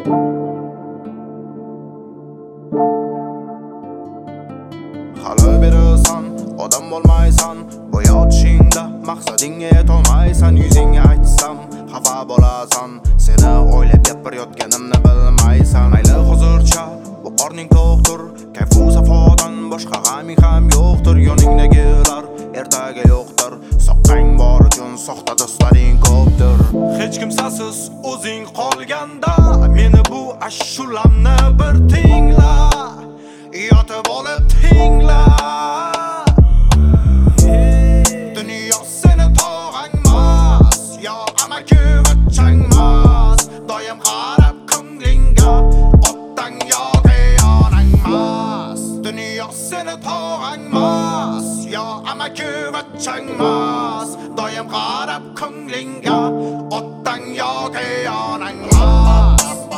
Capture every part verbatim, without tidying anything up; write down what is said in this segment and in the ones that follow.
Hali berasan, odam bo'lmaysan. Bu yotishingda maqsadingga yetolmaysan. Yuzingga aytsam xafa bo'lasan. Seni o'ylab gapirayotganimni bilmaysan. Mayli hozircha bu qorning to'qdir. Kayfu safodan boshqa g'aming ham yo'qdir. Yoningdagilar ertaga yo'qdir. Soqqang bor uchun soxta do'stlaring ko'pdir. Hech kimsasiz o'zing qolganda meni bu ashulamni bir tingla. Yotib olib tingla. Dunyo seni tog'angmas, yo amaki vachangmas. Doim qarab ko'nglingga otdan yoki yonangmas. Dunyo seni tog'angmas, yo amaki vachangmas. Doim qarab ko'nglingga otdan yoki yonangmas.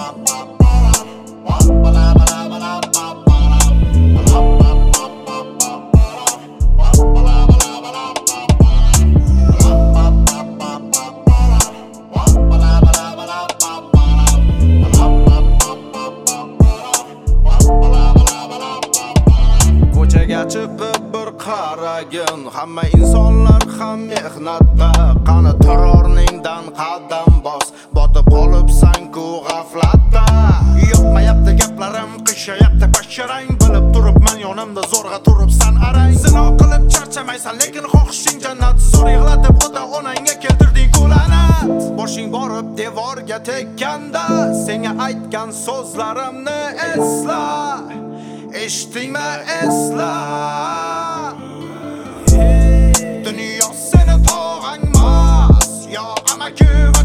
Ko'chaga chiqib bir qaragin, hamma insonlar ham mehnatda. Qani terrorningdan qadam bos, botib qolibsan-ku g'aflatda. Yoqmayapti gaplarim, qishayapti basharang. Bilib turibman yonimda zo'rg'a turibsan arang. Zino qilib charchamaysan, lekin xohishing jannat. Zo'r yig'latib ota-onangga keltirding kullanat. Boshing borib devorga tekkanda, senga aytgan so'zlarimni esla. Eshitdingmi esla. Dunyo seni tog'angmas, yo amaki